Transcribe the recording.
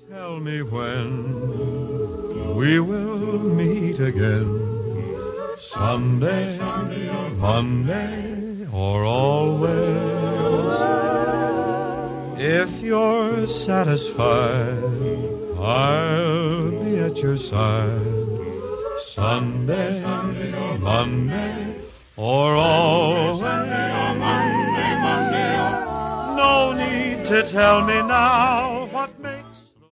Tell me when we will meet again. Sunday, Monday, or always. If you're satisfied, I'll be at your side. Sunday, Monday, or always. No need to tell me now.